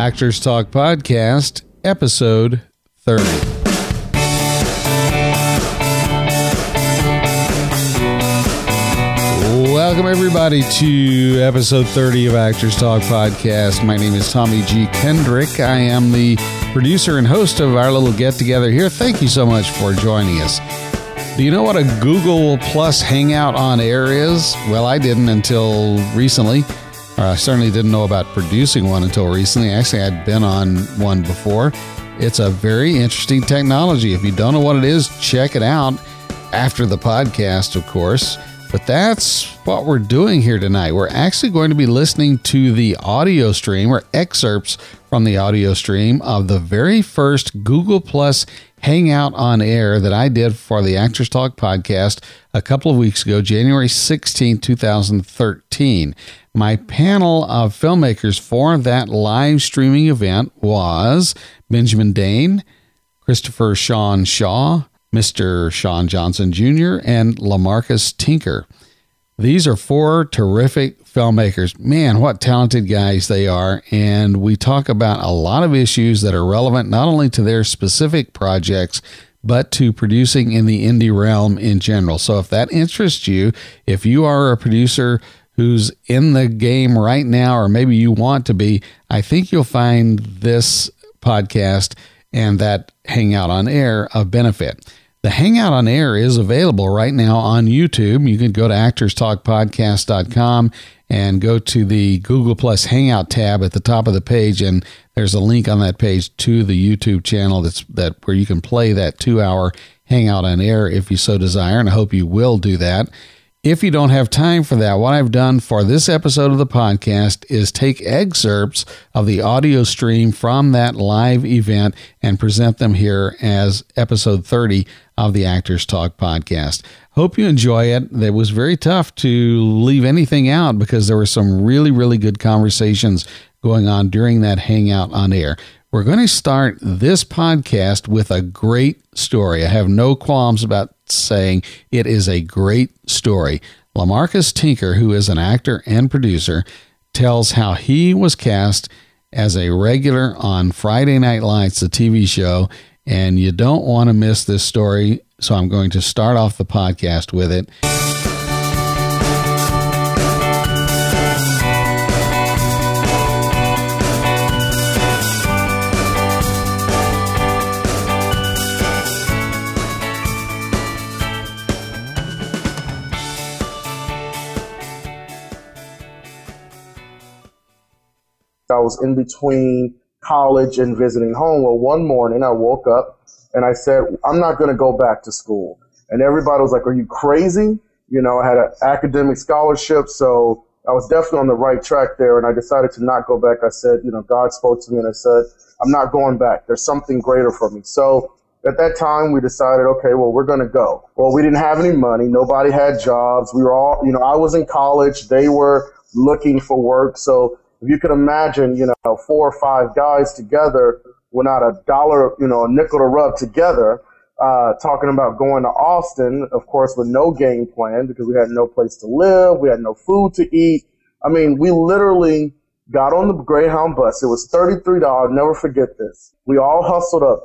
Actors Talk Podcast, episode 30. Welcome, everybody, to episode 30 of Actors Talk Podcast. My name is Tommy G. Kendrick. I am the producer and host of our little get-together here. Thank you so much for joining us. Do you know what a Google Plus Hangout on Air is? Well, I didn't until recently. Or I certainly didn't know about producing one until recently. Actually, I'd been on one before. It's a very interesting technology. If you don't know what it is, check it out after the podcast, of course. But that's what we're doing here tonight. We're actually going to be listening to the audio stream or excerpts from the audio stream of the very first Google Plus Hangout on Air that I did for the Actors Talk podcast a couple of weeks ago, January 16, 2013. My panel of filmmakers for that live streaming event was Benjamin Dane, Christopher Sean Shaw, Mr. Sean Johnson Jr., and Lamarcus Tinker. These are four terrific filmmakers. Man, what talented guys they are. And we talk about a lot of issues that are relevant not only to their specific projects, but to producing in the indie realm in general. So if that interests you, if you are a producer who's in the game right now, or maybe you want to be, I think you'll find this podcast and that Hangout on Air of benefit. The Hangout on Air is available right now on YouTube. You can go to actorstalkpodcast.com and go to the Google Plus Hangout tab at the top of the page, and there's a link on that page to the YouTube channel where you can play that 2-hour Hangout on Air if you so desire, and I hope you will do that. If you don't have time for that, what I've done for this episode of the podcast is take excerpts of the audio stream from that live event and present them here as episode 30 of the Actors Talk podcast. Hope you enjoy it. It was very tough to leave anything out because there were some really, really good conversations going on during that Hangout on Air. We're going to start this podcast with a great story. I have no qualms about saying it is a great story. Lamarcus Tinker, who is an actor and producer, tells how he was cast as a regular on Friday Night Lights, the TV show, and you don't want to miss this story, so I'm going to start off the podcast with it. I was in between college and visiting home. Well, one morning I woke up and I said, I'm not going to go back to school. And everybody was like, are you crazy? You know, I had an academic scholarship, so I was definitely on the right track there. And I decided to not go back. I said, you know, God spoke to me and I said, I'm not going back. There's something greater for me. So at that time we decided, okay, well, we're going to go. Well, we didn't have any money. Nobody had jobs. We were all, you know, I was in college. They were looking for work. So if you could imagine, you know, 4 or 5 guys together without a dollar, you know, a nickel to rub together, talking about going to Austin, of course, with no game plan because we had no place to live. We had no food to eat. I mean, we literally got on the Greyhound bus. It was $33. I'll never forget this. We all hustled up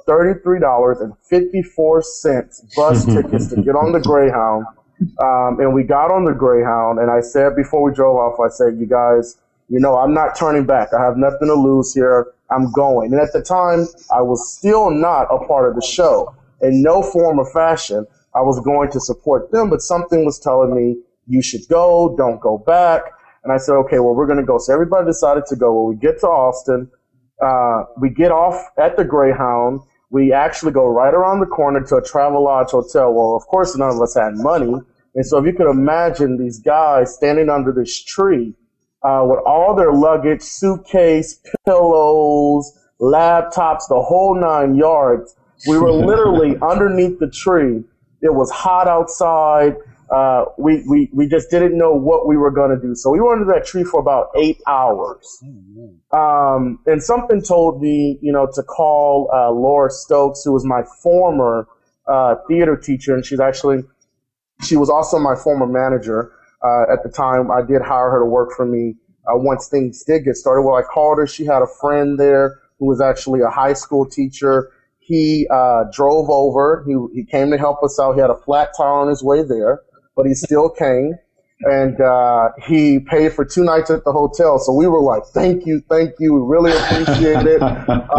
$33.54 bus tickets to get on the Greyhound. And we got on the Greyhound, and I said before we drove off, I said, you guys, you know, I'm not turning back. I have nothing to lose here. I'm going. And at the time, I was still not a part of the show. In no form or fashion, I was going to support them, but something was telling me, you should go, don't go back. And I said, okay, well, we're going to go. So everybody decided to go. Well, we get to Austin. We get off at the Greyhound. We actually go right around the corner to a Travelodge hotel. Well, of course, none of us had money. And so if you could imagine these guys standing under this tree, with all their luggage, suitcase, pillows, laptops, the whole 9 yards. We were literally underneath the tree. It was hot outside. We just didn't know what we were going to do. So we were under that tree for about 8 hours. And something told me, you know, to call Laura Stokes, who was my former theater teacher, and she was also my former manager. At the time, I did hire her to work for me once things did get started. Well, I called her. She had a friend there who was actually a high school teacher. He drove over. He came to help us out. He had a flat tire on his way there, but he still came. And he paid for 2 nights at the hotel. So we were like, thank you. We really appreciate it.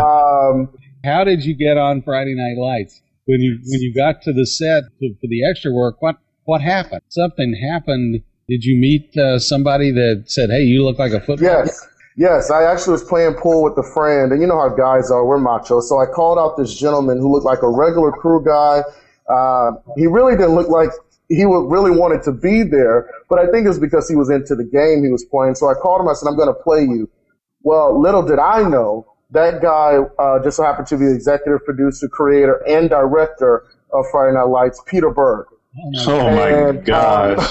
How did you get on Friday Night Lights? When you got to the set for the extra work, what happened? Something happened. Did you meet somebody that said, hey, you look like a football player? Yes, I actually was playing pool with a friend, and you know how guys are, we're macho. So I called out this gentleman who looked like a regular crew guy. He really didn't look like he really wanted to be there, but I think it's because he was into the game he was playing. So I called him, I said, I'm going to play you. Well, little did I know, that guy just so happened to be the executive producer, creator, and director of Friday Night Lights, Peter Berg. Oh my gosh.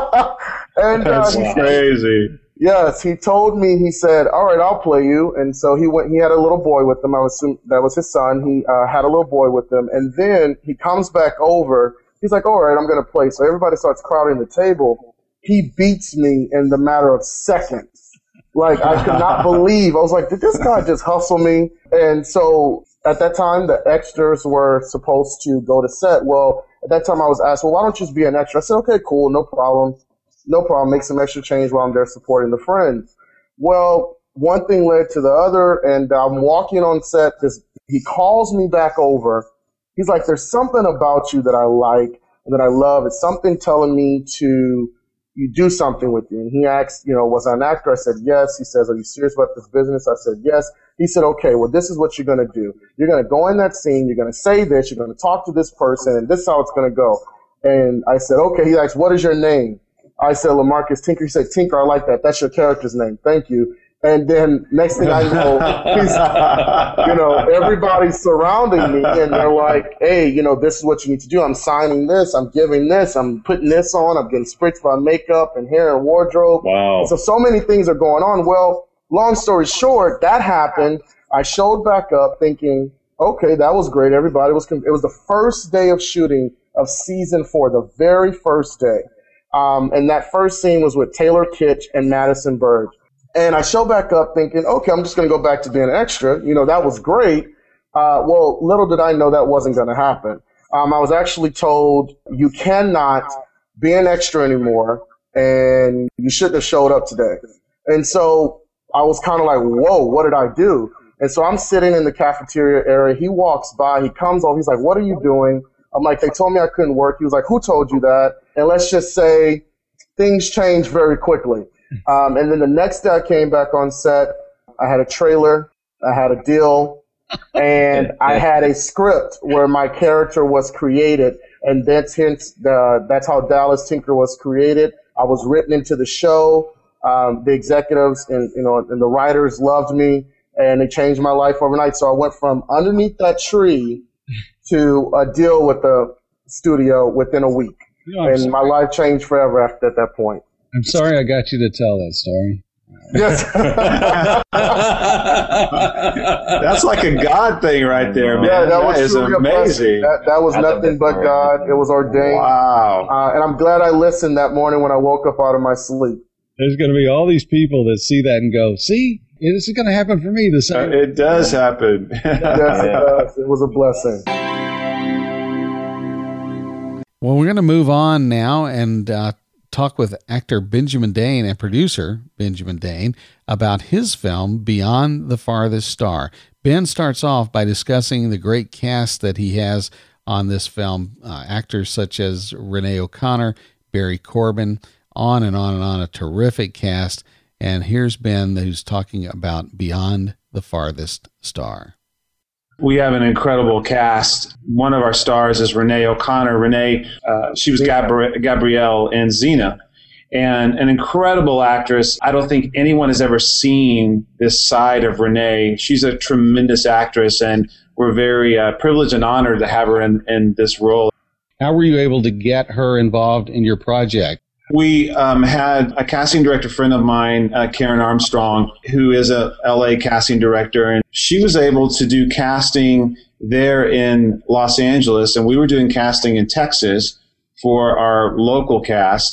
That's crazy. Yes, he told me, he said, all right, I'll play you. And so he had a little boy with him. That was his son. He had a little boy with him. And then he comes back over. He's like, all right, I'm going to play. So everybody starts crowding the table. He beats me in the matter of seconds. Like, I could not believe. I was like, did this guy just hustle me? And so at that time, the extras were supposed to go to set. Well, at that time I was asked, well, why don't you just be an extra? I said, okay, cool, no problem. Make some extra change while I'm there supporting the friends. Well, one thing led to the other, and I'm walking on set. He calls me back over. He's like, there's something about you that I like and that I love. It's something telling me to do something with you. And he asked, was I an actor? I said, yes. He says, are you serious about this business? I said, yes. He said, okay, well, this is what you're going to do. You're going to go in that scene. You're going to say this. You're going to talk to this person, and this is how it's going to go. And I said, okay. He asked, what is your name? I said, LaMarcus Tinker. He said, Tinker, I like that. That's your character's name. Thank you. And then next thing I know, everybody's surrounding me, and they're like, hey, this is what you need to do. I'm signing this. I'm giving this. I'm putting this on. I'm getting spritzed by makeup and hair and wardrobe. Wow. So many things are going on. Well, long story short, that happened. I showed back up thinking, okay, that was great. Everybody was it was the first day of shooting of season 4, the very first day. And that first scene was with Taylor Kitsch and Madison Burge. And I show back up thinking, okay, I'm just going to go back to being an extra. That was great. Well, little did I know that wasn't going to happen. I was actually told you cannot be an extra anymore, and you shouldn't have showed up today. And so I was kind of like, whoa, what did I do? And so I'm sitting in the cafeteria area. He walks by. He comes over. He's like, what are you doing? I'm like, they told me I couldn't work. He was like, who told you that? And let's just say things changed very quickly. And then the next day I came back on set. I had a trailer. I had a deal. And I had a script where my character was created. And that's how Dallas Tinker was created. I was written into the show. The executives and the writers loved me, and they changed my life overnight. So I went from underneath that tree to a deal with the studio within a week. And my life changed forever at that point. I'm sorry I got you to tell that story. Yes. That's like a God thing right there, man. Yeah, that is amazing. That was nothing but God. It was ordained. Wow. And I'm glad I listened that morning when I woke up out of my sleep. There's going to be all these people that see that and go, see, this is going to happen for me the same. It does happen. Yes, it does. It was a blessing. Well, we're going to move on now and talk with actor Benjamin Dane and producer Benjamin Dane about his film, Beyond the Farthest Star. Ben starts off by discussing the great cast that he has on this film, actors such as Renee O'Connor, Barry Corbin, on and on and on, a terrific cast. And here's Ben, who's talking about Beyond the Farthest Star. We have an incredible cast. One of our stars is Renee O'Connor. Renee, she was Gabrielle in Xena, and an incredible actress. I don't think anyone has ever seen this side of Renee. She's a tremendous actress, and we're very privileged and honored to have her in this role. How were you able to get her involved in your project? We had a casting director friend of mine, Karen Armstrong, who is a LA casting director, and she was able to do casting there in Los Angeles, and we were doing casting in Texas for our local cast.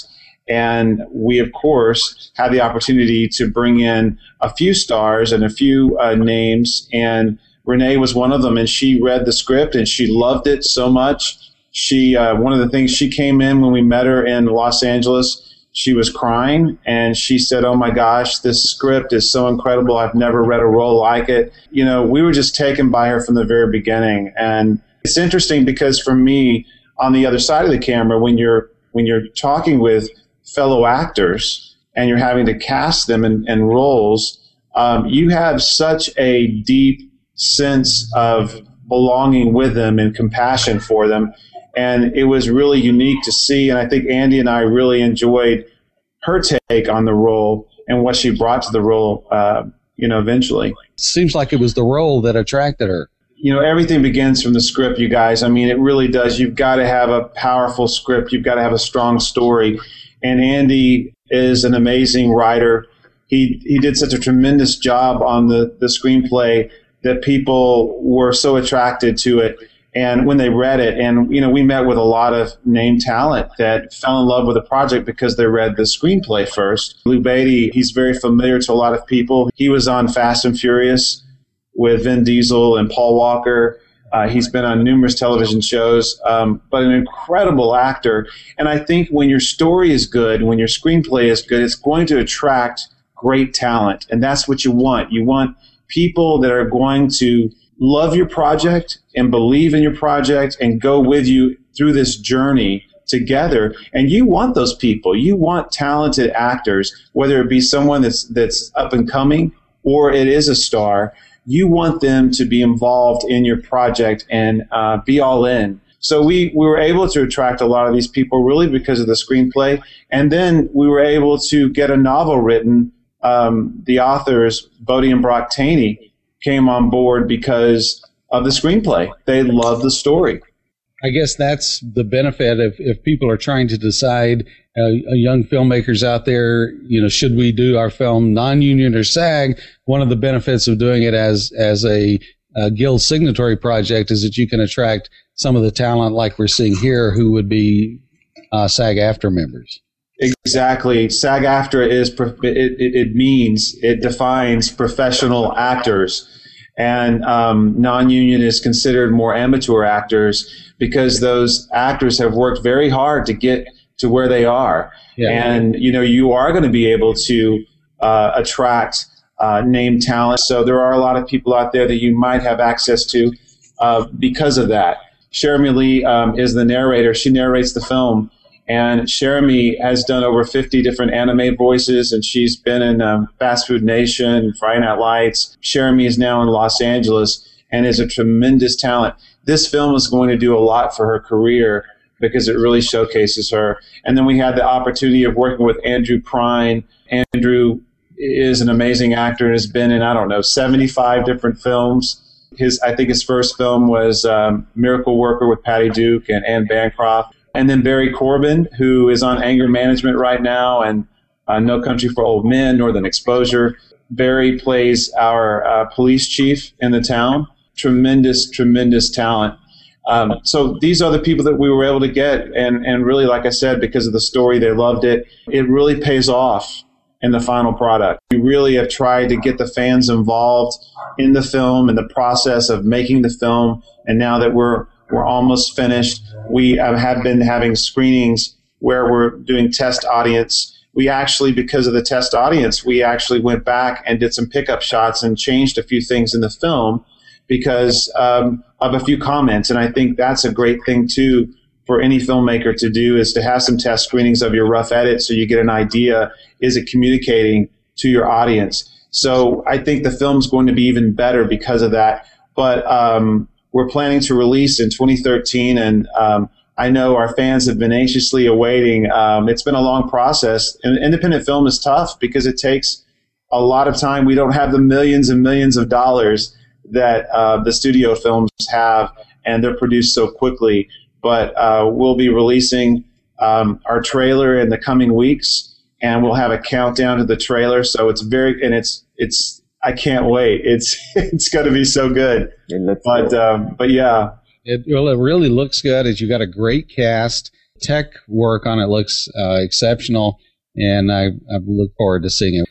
And we, of course, had the opportunity to bring in a few stars and a few names, and Renee was one of them, and she read the script, and she loved it so much. She one of the things, she came in when we met her in Los Angeles, she was crying, and she said, "Oh my gosh, this script is so incredible. I've never read a role like it." You know, we were just taken by her from the very beginning. And it's interesting because for me, on the other side of the camera, when you're talking with fellow actors and you're having to cast them in roles, you have such a deep sense of belonging with them and compassion for them. And it was really unique to see. And I think Andy and I really enjoyed her take on the role and what she brought to the role, eventually. Seems like it was the role that attracted her. You know, everything begins from the script, you guys. I mean, it really does. You've got to have a powerful script. You've got to have a strong story. And Andy is an amazing writer. He did such a tremendous job on the screenplay that people were so attracted to it. And when they read it, and, you know, we met with a lot of name talent that fell in love with the project because they read the screenplay first. Lou Beatty, he's very familiar to a lot of people. He was on Fast and Furious with Vin Diesel and Paul Walker. He's been on numerous television shows, but an incredible actor. And I think when your story is good, when your screenplay is good, it's going to attract great talent. And that's what you want. You want people that are going to love your project and believe in your project and go with you through this journey together. And you want those people. You want talented actors, whether it be someone that's up and coming or it is a star. You want them to be involved in your project and be all in. So we were able to attract a lot of these people really because of the screenplay. And then we were able to get a novel written. The authors, Bodie and Brock Taney, came on board because of the screenplay. They loved the story. I guess that's the benefit if people are trying to decide, young filmmakers out there, you know, should we do our film non-union or SAG? One of the benefits of doing it as a guild signatory project is that you can attract some of the talent like we're seeing here who would be SAG-AFTRA members. Exactly. SAG-AFTRA is it defines professional actors, and non-union is considered more amateur actors because those actors have worked very hard to get to where they are. Yeah. And you know, you are going to be able to attract name talent. So there are a lot of people out there that you might have access to because of that. Jeremy Lee is the narrator. She narrates the film. And Jeremy has done over 50 different anime voices, and she's been in Fast Food Nation, Friday Night Lights. Jeremy is now in Los Angeles and is a tremendous talent. This film is going to do a lot for her career because it really showcases her. And then we had the opportunity of working with Andrew Prine. Andrew is an amazing actor and has been in, 75 different films. I think his first film was Miracle Worker with Patty Duke and Anne Bancroft. And then Barry Corbin, who is on Anger Management right now, and No Country for Old Men, Northern Exposure. Barry plays our police chief in the town. Tremendous, tremendous talent. So these are the people that we were able to get. And really, like I said, because of the story, they loved it. It really pays off in the final product. We really have tried to get the fans involved in the film and the process of making the film. And now that we're almost finished, we have been having screenings where we're doing test audience. We actually, because of the test audience, we actually went back and did some pickup shots and changed a few things in the film because of a few comments. And I think that's a great thing, too, for any filmmaker to do, is to have some test screenings of your rough edit so you get an idea, is it communicating to your audience? So I think the film's going to be even better because of that. But we're planning to release in 2013, and I know our fans have been anxiously awaiting. It's been a long process. And independent film is tough because it takes a lot of time. We don't have the millions and millions of dollars that the studio films have, and they're produced so quickly. But we'll be releasing our trailer in the coming weeks, and we'll have a countdown to the trailer. So it's I can't wait. It's going to be so good. But yeah. It really looks good. You've got a great cast. tech work on it looks exceptional, and I look forward to seeing it.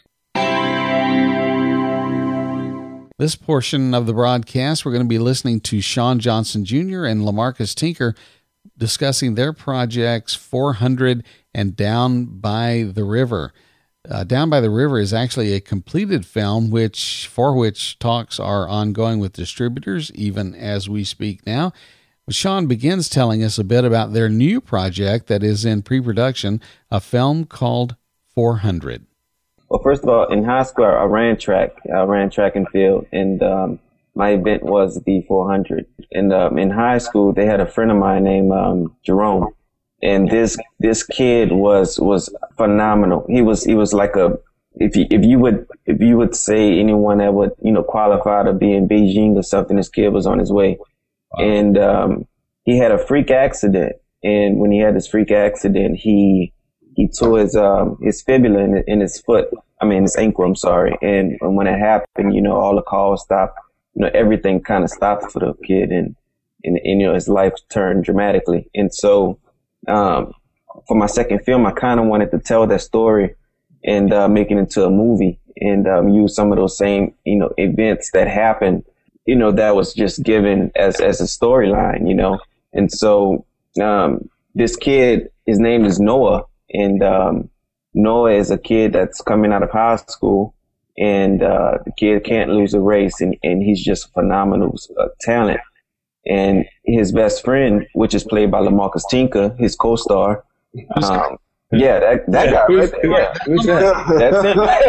This portion of the broadcast, we're going to be listening to Sean Johnson Jr. and LaMarcus Tinker discussing their projects 400 and Down by the River. Down by the River is actually a completed film for which talks are ongoing with distributors even as we speak now. Sean begins telling us a bit about their new project that is in pre-production, a film called 400. Well, first of all, in high school, I ran track and field, and my event was the 400. And in high school, they had a friend of mine named Jerome, and this kid was phenomenal. He was like if you would say anyone that would qualify to be in Beijing or something, this kid was on his way. Wow. And he had a freak accident, and when he had this freak accident, he tore his fibula in his foot. I mean, his ankle, I'm sorry. And when it happened, all the calls stopped. Everything kind of stopped for the kid, and his life turned dramatically. And so, for my second film, I kind of wanted to tell that story and make it into a movie and use some of those same, events that happened, that was just given as a storyline, And so, this kid, his name is Noah. And Noah is a kid that's coming out of high school, and the kid can't lose a race, and he's just phenomenal talent. And his best friend, which is played by LaMarcus Tinker, his co-star, that guy right there. Yeah, that's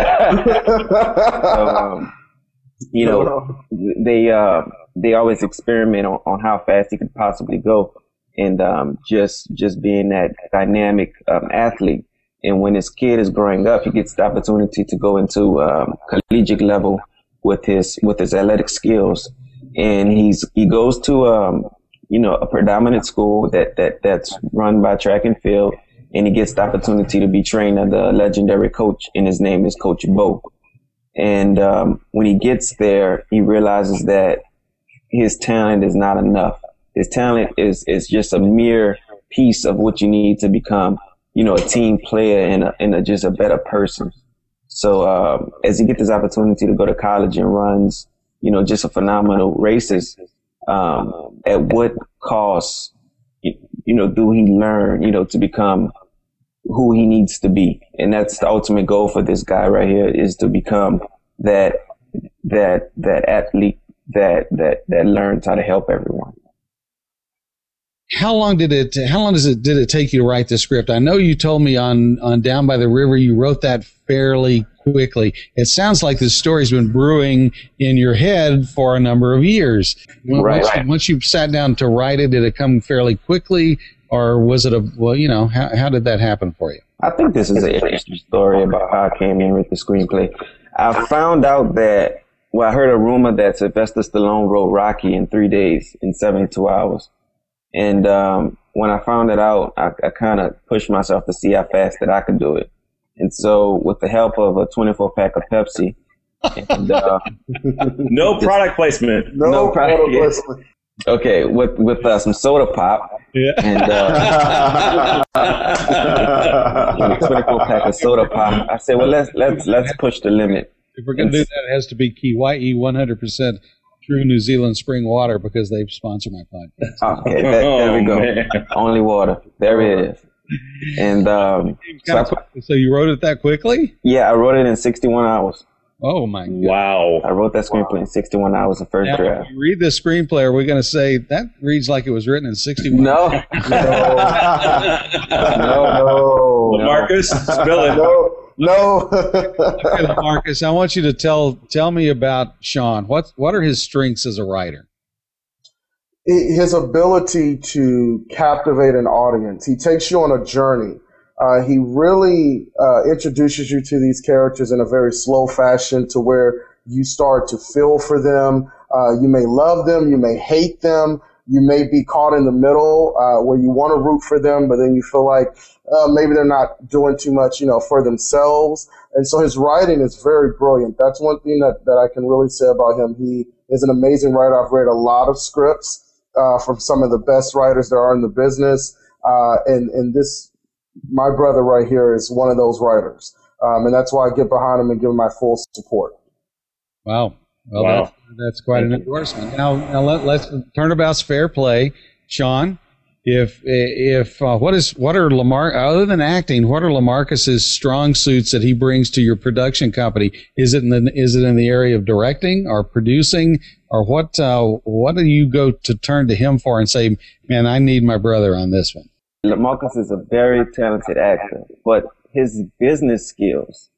him. They always experiment on how fast he could possibly go. And just being that dynamic athlete. And when this kid is growing up, he gets the opportunity to go into collegiate level with his athletic skills. And he goes to a predominant school that's run by track and field, and he gets the opportunity to be trained under a legendary coach, and his name is Coach Bo. And when he gets there, he realizes that his talent is not enough. His talent is just a mere piece of what you need to become, a team player and just a better person. So as he gets this opportunity to go to college and runs, just a phenomenal races, at what cost, do he learn, to become who he needs to be? And that's the ultimate goal for this guy right here, is to become that athlete that learns how to help everyone. How long did it take you to write the script? I know you told me on Down by the River you wrote that fairly quickly. It sounds like this story's been brewing in your head for a number of years. Once you sat down to write it, did it come fairly quickly, or was it how did that happen for you? I think this is an interesting story about how I came in with the screenplay. I found out that, I heard a rumor that Sylvester Stallone wrote Rocky in 3 days, in 72 hours. And when I found it out, I kind of pushed myself to see how fast that I could do it. And so with the help of a 24-pack of Pepsi, and, no product placement. No product placement. Okay, with some soda pop, and a 24-pack of soda pop, I said, well, let's push the limit. If we're going to do that, it has to be Kiwai 100% True New Zealand spring water, because they've sponsored my podcast. Okay, there we go. Man. Only water. There it is. And so you wrote it that quickly? Yeah, I wrote it in 61 hours. Oh my God! Wow! I wrote that screenplay in 61 hours. The first draft. If you read the screenplay, are we going to say that reads like it was written in 61? No. No. Marcus, spill it. No. Okay, Marcus, I want you to tell me about Sean. What are his strengths as a writer? His ability to captivate an audience. He takes you on a journey. He really introduces you to these characters in a very slow fashion, to where you start to feel for them. You may love them, you may hate them, you may be caught in the middle where you want to root for them, but then you feel like maybe they're not doing too much, for themselves. And so his writing is very brilliant. That's one thing that I can really say about him. He is an amazing writer. I've read a lot of scripts from some of the best writers there are in the business. And this, my brother right here is one of those writers. And that's why I get behind him and give him my full support. Wow. Well, Wow. That's quite an endorsement. Now let's turnabout's fair play, Sean. If what are Lamar, other than acting, what are Lamarcus's strong suits that he brings to your production company? Is it in the area of directing or producing, or what do you go to turn to him for and say, man, I need my brother on this one? Lamarcus is a very talented actor, but his business skills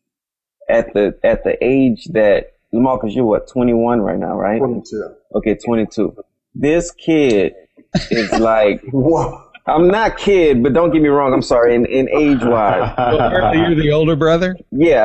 at the age that Lamarcus, you're what, 21 right now, right? 22. Okay, 22. This kid is like, Whoa. I'm not kid, but don't get me wrong. I'm sorry, in age wise. Well, apparently you're the older brother? Yeah,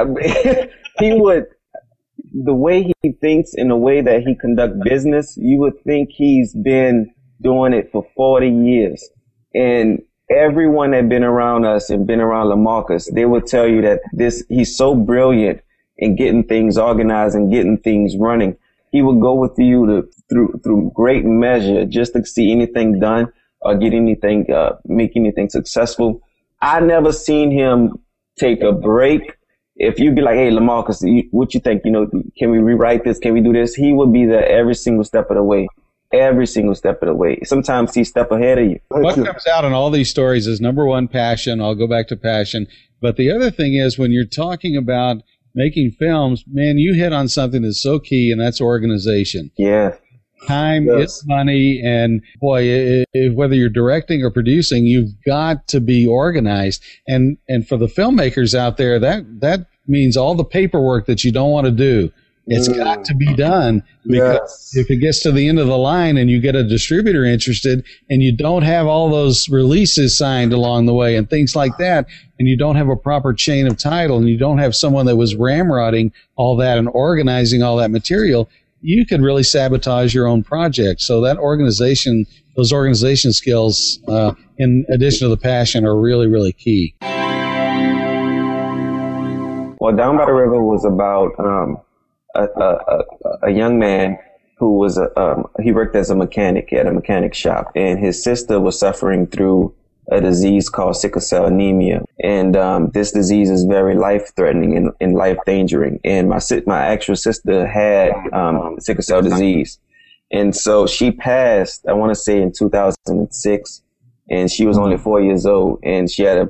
he would, the way he thinks and the way that he conduct business, you would think he's been doing it for 40 years. And everyone that been around us and been around Lamarcus, they will tell you that he's so brilliant in getting things organized and getting things running. He would go with you through great measure just to see anything done or get anything, make anything successful. I never seen him take a break. If you'd be like, hey, Lamarcus, what you think? Can we rewrite this? Can we do this? He would be there every single step of the way. Every single step of the way. Sometimes he's a step ahead of you. What comes out in all these stories is, number one, passion. I'll go back to passion. But the other thing is, when you're talking about making films, man, you hit on something that's so key, and that's organization. Yeah. Time is money, and boy, whether you're directing or producing, you've got to be organized. And for the filmmakers out there, that means all the paperwork that you don't want to do. It's got to be done, because if it gets to the end of the line and you get a distributor interested and you don't have all those releases signed along the way and things like that, and you don't have a proper chain of title and you don't have someone that was ramrodding all that and organizing all that material, you could really sabotage your own project. So those organization skills, in addition to the passion, are really, really key. Well, Down by the River was about a young man who was he worked as a mechanic at a mechanic shop, and his sister was suffering through a disease called sickle cell anemia, and this disease is very life-threatening and life-endangering. And my actual sister had sickle cell disease, and so she passed, I want to say, in 2006, and she was only 4 years old, and she had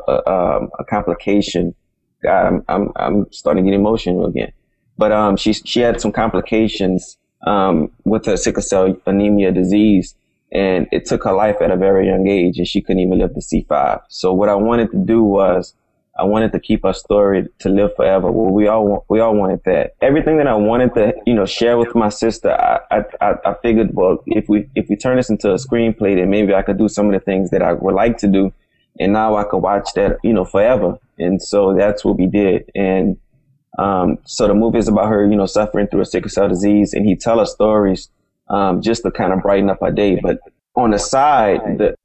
a complication. God, I'm starting to get emotional again. But she had some complications with her sickle cell anemia disease, and it took her life at a very young age, and she couldn't even live to see 5. So what I wanted to do was I wanted to keep her story to live forever. Well, we all wanted that. Everything that I wanted to share with my sister, I figured, well, if we turn this into a screenplay, then maybe I could do some of the things that I would like to do, and now I could watch that forever. And so that's what we did. And so the movie is about her, suffering through a sickle cell disease, and he tell her stories, just to kind of brighten up her day. But on the side,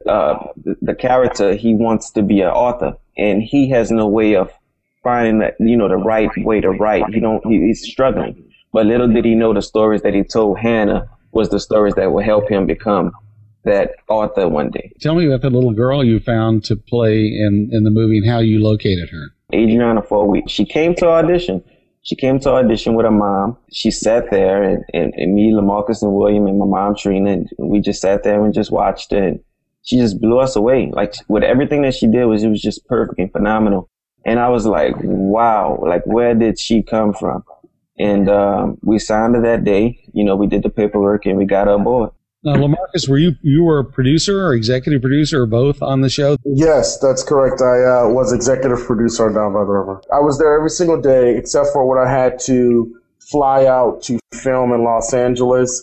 the character, he wants to be an author, and he has no way of finding that, the right way to write. He's struggling. But little did he know the stories that he told Hannah was the stories that would help him become that author one day. Tell me about the little girl you found to play in the movie and how you located her. Adriana Four. She came to audition. She came to audition with her mom. She sat there, and me, Lamarcus, and William, and my mom, Trina, and we just sat there and just watched it. And she just blew us away. Like, with everything that she did, it was just perfect and phenomenal. And I was like, wow, like, where did she come from? And we signed her that day. We did the paperwork, and we got her aboard. Now, Lamarcus, you were a producer or executive producer or both on the show? Yes, that's correct. I was executive producer on Down by the River. I was there every single day except for when I had to fly out to film in Los Angeles.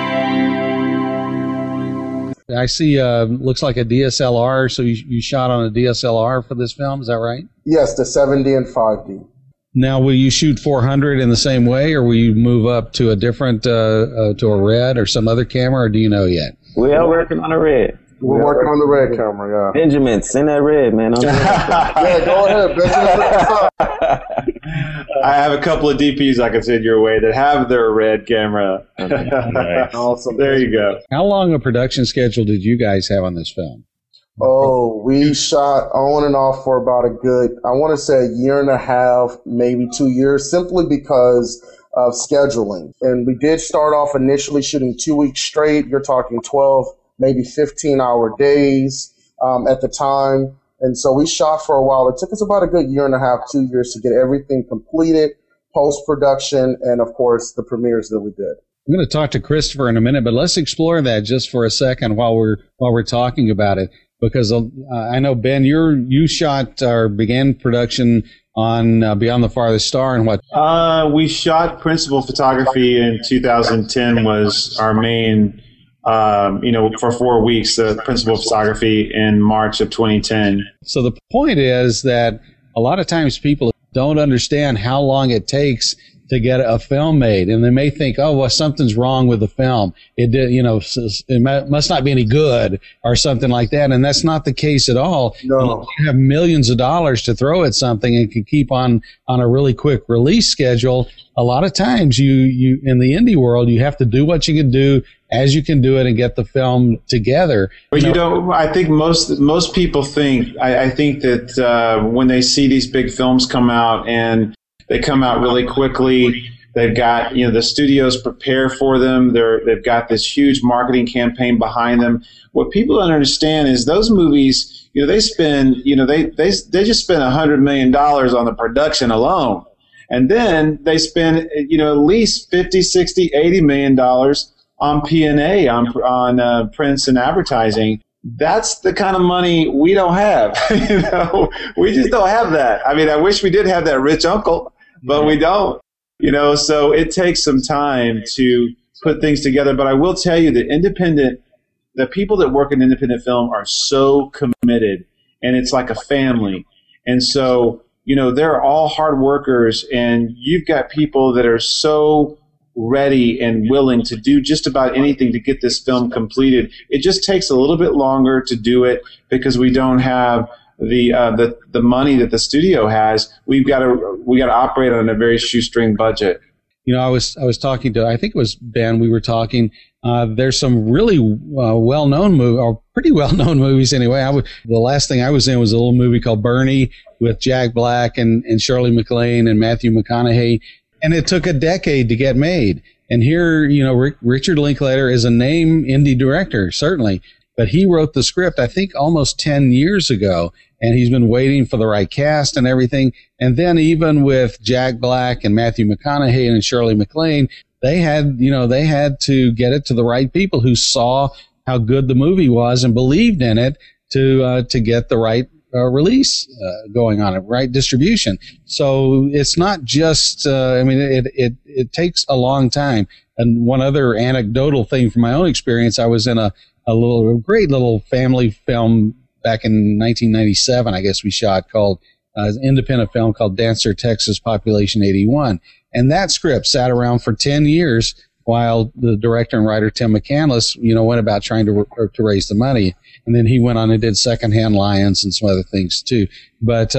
I see, looks like a DSLR, so you shot on a DSLR for this film, is that right? Yes, the 7D and 5D. Now, will you shoot 400 in the same way, or will you move up to a different, to a red or some other camera, or do you know yet? We are working on a red. We're working on the red camera, yeah. Benjamin, send that red, man. Yeah, go ahead, Benjamin. I have a couple of DPs I can send your way that have their red camera. Nice. Awesome. There you go. How long a production schedule did you guys have on this film? Oh, we shot on and off for about a good, I want to say a year and a half, maybe 2 years, simply because of scheduling. And we did start off initially shooting 2 weeks straight. You're talking 12, maybe 15-hour days at the time. And so we shot for a while. It took us about a good year and a half, 2 years to get everything completed, post-production, and of course the premieres that we did. I'm going to talk to Christopher in a minute, but let's explore that just for a second while we're talking about it. Because I know, Ben, you shot or began production on Beyond the Farthest Star and what? We shot principal photography in 2010 was our main, for 4 weeks, the principal photography in March of 2010. So the point is that a lot of times people don't understand how long it takes to get a film made, and they may think, oh, well, something's wrong with the film. It did, it must not be any good or something like that, and that's not the case at all. No. You have millions of dollars to throw at something and can keep on a really quick release schedule. A lot of times, you in the indie world, you have to do what you can do as you can do it and get the film together. But you don't. I think most people think. I think that when they see these big films come out and they come out really quickly. They've got, the studios prepare for them. They've got this huge marketing campaign behind them. What people don't understand is those movies, they spend, they just spend $100 million on the production alone. And then they spend, at least 50, 60, $80 million on P&A, on prints and advertising. That's the kind of money we don't have. We just don't have that. I mean, I wish we did have that rich uncle, but we don't, so it takes some time to put things together. But I will tell you that the people that work in independent film are so committed, and it's like a family. And so, they're all hard workers, and you've got people that are so ready and willing to do just about anything to get this film completed. It just takes a little bit longer to do it because we don't have the money that the studio has. We got to operate on a very shoestring budget. I was talking to, I think it was Ben. We were talking. There's some really well-known movie, or pretty well-known movies anyway. The last thing I was in was a little movie called Bernie with Jack Black and Shirley MacLaine and Matthew McConaughey. And it took a decade to get made. And here, Richard Linklater is a name indie director, certainly. But he wrote the script, I think, almost 10 years ago. And he's been waiting for the right cast and everything. And then even with Jack Black and Matthew McConaughey and Shirley MacLaine, they had to get it to the right people who saw how good the movie was and believed in it to get the right release going on it, right distribution. So it's not just, it takes a long time. And one other anecdotal thing from my own experience, I was in a great little family film back in 1997, I guess we shot, called an independent film called Dancer, Texas, Population 81. And that script sat around for 10 years while the director and writer Tim McCandless, went about trying to raise the money. And then he went on and did Secondhand Lions and some other things too. But,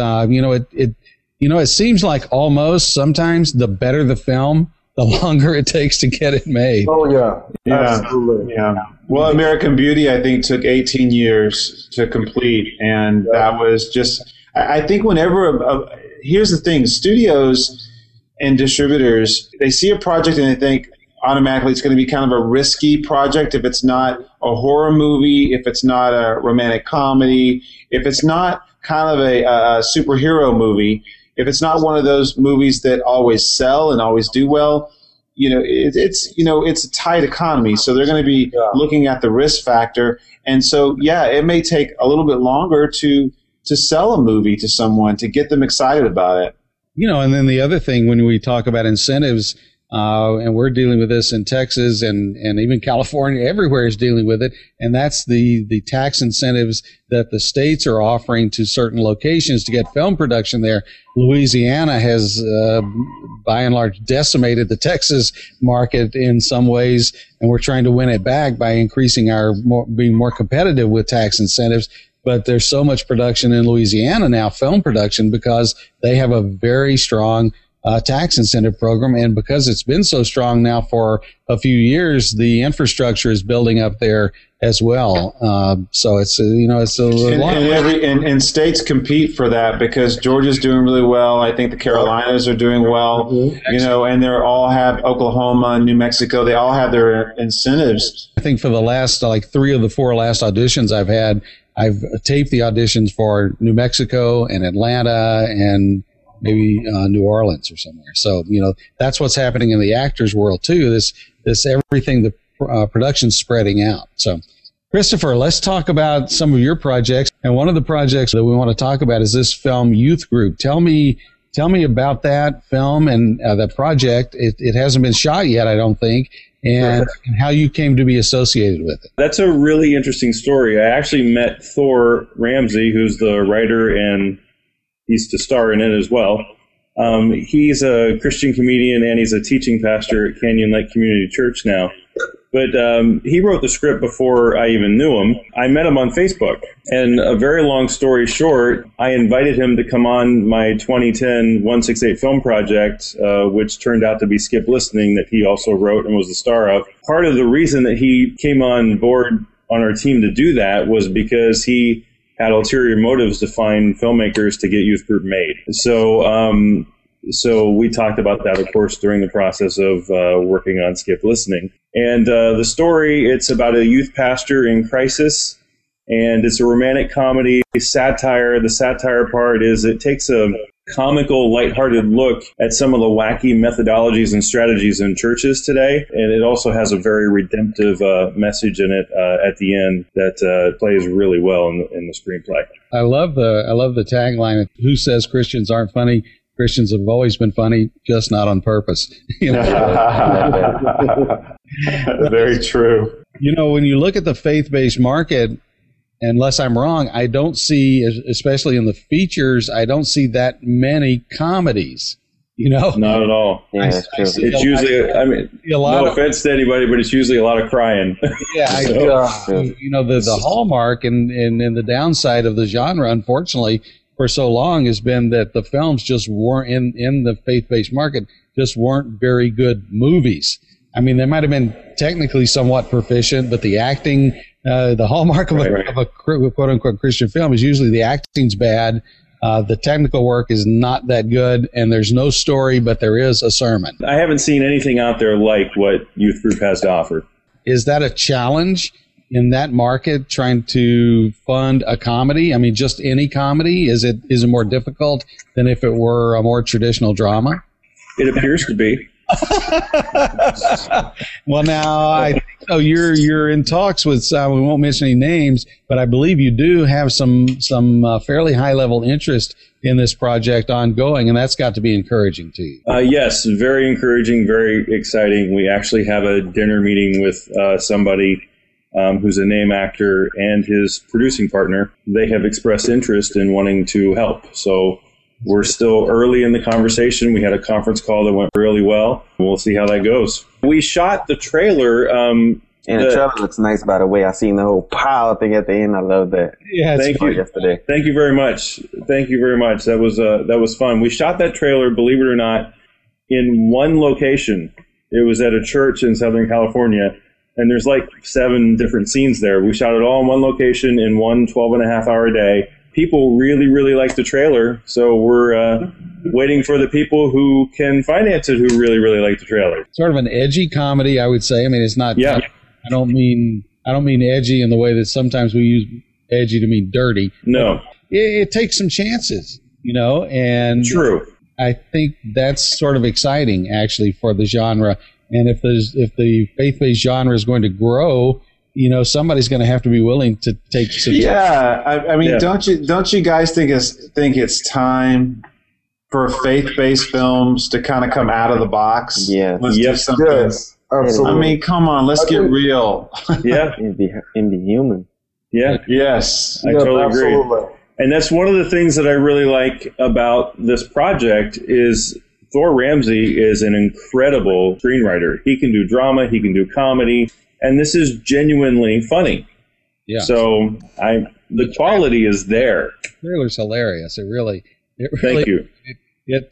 it seems like almost sometimes the better the film, the longer it takes to get it made. Oh, yeah. Absolutely. Yeah. Well, American Beauty, I think, took 18 years to complete. And that was just, I think whenever, here's the thing, studios and distributors, they see a project and they think automatically it's going to be kind of a risky project if it's not a horror movie, if it's not a romantic comedy, if it's not kind of a superhero movie, if it's not one of those movies that always sell and always do well. It's a tight economy, so they're going to be looking at the risk factor. And so, it may take a little bit longer to sell a movie to someone, to get them excited about it. And then the other thing, when we talk about incentives, and we're dealing with this in Texas and even California, everywhere is dealing with it. And that's the tax incentives that the states are offering to certain locations to get film production there. Louisiana has, by and large, decimated the Texas market in some ways. And we're trying to win it back by increasing being more competitive with tax incentives. But there's so much production in Louisiana now, film production, because they have a very strong tax incentive program. And because it's been so strong now for a few years, the infrastructure is building up there as well. So it's it's a lot. And states compete for that because Georgia's doing really well. I think the Carolinas are doing well. And they all have Oklahoma, New Mexico. They all have their incentives. I think for the last 3 of the 4 last auditions I've had, I've taped the auditions for New Mexico and Atlanta and maybe New Orleans or somewhere. So, that's what's happening in the actors world too. This everything, the production's spreading out. So, Christopher, let's talk about some of your projects. And one of the projects that we want to talk about is this film Youth Group. Tell me about that film and that project. It hasn't been shot yet, I don't think, and how you came to be associated with it. That's a really interesting story. I actually met Thor Ramsey, who's the writer, and he's to star in it as well. He's a Christian comedian and he's a teaching pastor at Canyon Lake Community Church now. But he wrote the script before I even knew him. I met him on Facebook. And a very long story short, I invited him to come on my 2010 168 film project, which turned out to be Skip Listening, that he also wrote and was the star of. Part of the reason that he came on board on our team to do that was because he had ulterior motives to find filmmakers to get Youth Group made. So we talked about that, of course, during the process of working on Skip Listening. And the story, it's about a youth pastor in crisis, and it's a romantic comedy, satire. The satire part is it takes a comical, lighthearted look at some of the wacky methodologies and strategies in churches today. And it also has a very redemptive message in it at the end that plays really well in the screenplay. I love the tagline, who says Christians aren't funny? Christians have always been funny, just not on purpose. Very true. When you look at the faith-based market, unless I'm wrong, I don't see, especially in the features, I don't see that many comedies. Not at all. Yeah, it's usually, no offense to anybody, but it's usually a lot of crying. Yeah, the hallmark and the downside of the genre, unfortunately, for so long has been that the films just weren't in the faith-based market, just weren't very good movies. I mean, they might have been technically somewhat proficient, but the acting, the hallmark of a quote-unquote Christian film is usually the acting's bad, the technical work is not that good, and there's no story, but there is a sermon. I haven't seen anything out there like what Youth Group has to offer. Is that a challenge in that market, trying to fund a comedy? I mean, just any comedy? Is it more difficult than if it were a more traditional drama? It appears to be. Well, now I think so. You're in talks with we won't mention any names, but I believe you do have some fairly high level interest in this project ongoing, and that's got to be encouraging to you. Yes, very encouraging, very exciting. We actually have a dinner meeting with somebody who's a name actor and his producing partner. They have expressed interest in wanting to help. So we're still early in the conversation. We had a conference call that went really well. We'll see how that goes. We shot the trailer. And the trailer looks nice, by the way. I seen the whole pile thing at the end. I love that. Yeah, thank you. Yesterday. Thank you very much. Thank you very much. That was fun. We shot that trailer, believe it or not, in one location. It was at a church in Southern California. And there's like 7 different scenes there. We shot it all in one location in one 12-and-a-half-hour day. People really, really like the trailer. So we're waiting for the people who can finance it who really, really like the trailer. Sort of an edgy comedy, I would say. I mean, it's not. Yeah. I don't mean edgy in the way that sometimes we use edgy to mean dirty. No. It takes some chances, and true. I think that's sort of exciting, actually, for the genre. And if the faith-based genre is going to grow, somebody's going to have to be willing to take some. Yeah, I mean, don't you guys think it's time for faith-based films to kind of come out of the box? Yeah. Let's do something. Yes, absolutely. I mean, come on, let's get real. Yeah. And be human. Yeah. Yes. I totally agree. Absolutely. And that's one of the things that I really like about this project is Thor Ramsey is an incredible screenwriter. He can do drama, he can do comedy, and this is genuinely funny. Yeah. So the quality is there. The trailer's hilarious. It really. Thank you. if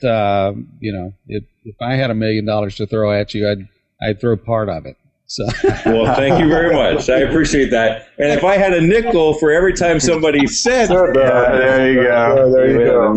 I had $1 million to throw at you, I'd throw part of it. So. Well, thank you very much. I appreciate that. And if I had a nickel for every time somebody said, there you go. There you go.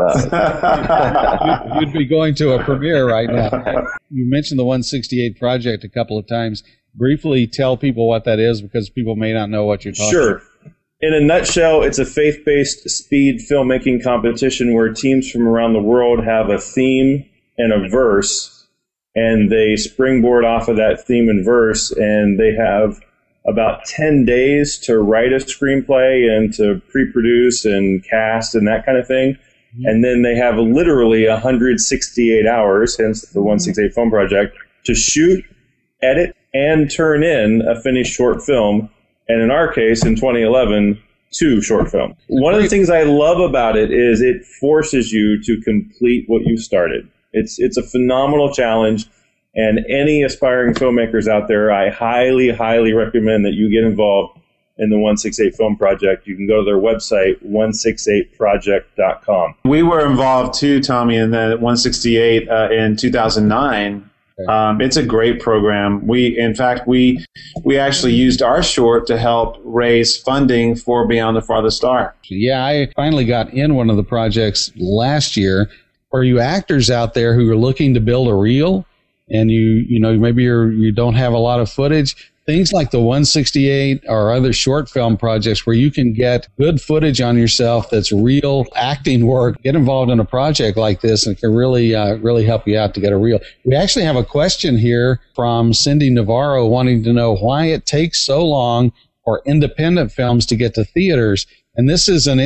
You'd be going to a premiere right now. You mentioned the 168 project a couple of times. Briefly tell people what that is, because people may not know what you're talking about. Sure. In a nutshell, it's a faith-based speed filmmaking competition where teams from around the world have a theme and a verse, and they springboard off of that theme and verse, and they have about 10 days to write a screenplay and to pre-produce and cast and that kind of thing. Mm-hmm. And then they have literally 168 hours, hence the 168 Film Project, to shoot, edit, and turn in a finished short film. And in our case, in 2011, 2 short films. One of the things I love about it is it forces you to complete what you started. It's a phenomenal challenge, and any aspiring filmmakers out there, I highly, highly recommend that you get involved in the 168 Film Project. You can go to their website, 168project.com. We were involved too, Tommy, in the 168 in 2009. It's a great program. We actually used our short to help raise funding for Beyond the Farthest Star. Yeah, I finally got in one of the projects last year. For you actors out there who are looking to build a reel, and maybe you don't have a lot of footage, things like the 168 or other short film projects where you can get good footage on yourself that's real acting work, get involved in a project like this, and it can really help you out to get a reel. We actually have a question here from Cindy Navarro wanting to know why it takes so long for independent films to get to theaters. And this is an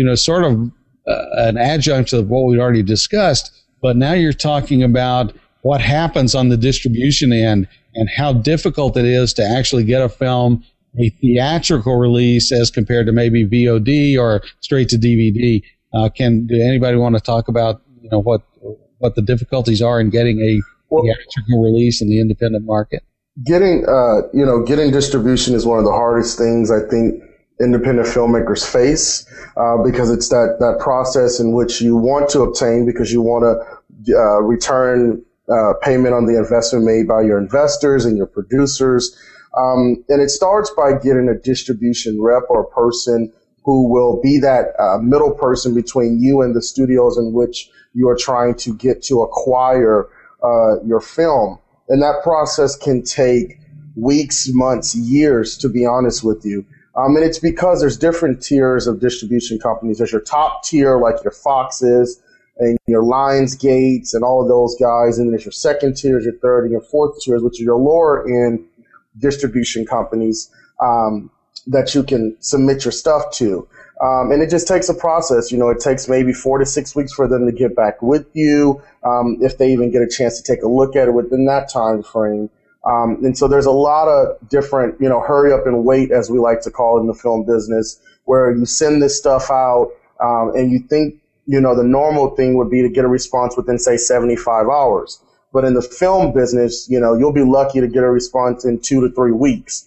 adjunct to what we already discussed, but now you're talking about what happens on the distribution end and how difficult it is to actually get a film a theatrical release as compared to maybe VOD or straight to DVD. Do anybody want to talk about what the difficulties are in getting a theatrical release in the independent market? Getting distribution is one of the hardest things I think independent filmmakers face, because it's that process in which you want to obtain, because you want to return payment on the investment made by your investors and your producers. And it starts by getting a distribution rep or a person who will be that middle person between you and the studios in which you are trying to get to acquire your film. And that process can take weeks, months, years, to be honest with you. And it's because there's different tiers of distribution companies. There's your top tier, like your Foxes and your Lionsgates and all of those guys. And then there's your second tiers, your third and your fourth tiers, which are your lower end distribution companies that you can submit your stuff to. And it just takes a process. It takes maybe 4 to 6 weeks for them to get back with you, if they even get a chance to take a look at it within that time frame. And so there's a lot of different, hurry up and wait, as we like to call it in the film business, where you send this stuff out and you think, the normal thing would be to get a response within, say, 75 hours. But in the film business, you'll be lucky to get a response in 2 to 3 weeks.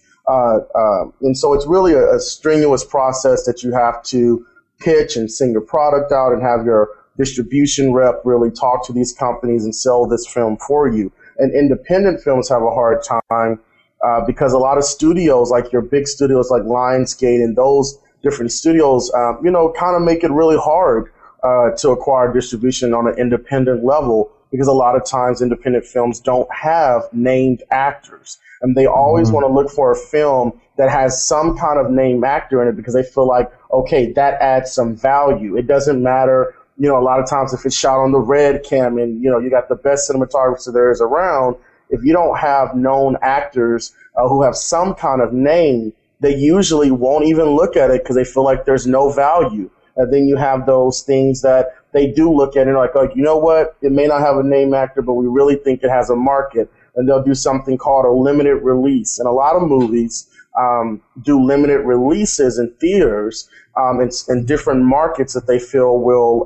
And so it's really a strenuous process that you have to pitch and send your product out and have your distribution rep really talk to these companies and sell this film for you. And independent films have a hard time because a lot of studios, like your big studios like Lionsgate and those different studios, kind of make it really hard to acquire distribution on an independent level, because a lot of times independent films don't have named actors. And they always want to look for a film that has some kind of named actor in it, because they feel like, okay, that adds some value. It doesn't matter, a lot of times if it's shot on the red cam and, you got the best cinematographer there is around, if you don't have known actors who have some kind of name, they usually won't even look at it because they feel like there's no value. And then you have those things that they do look at and like, you know what? It may not have a name actor, but we really think it has a market. And they'll do something called a limited release. And a lot of movies do limited releases in theaters in different markets that they feel will,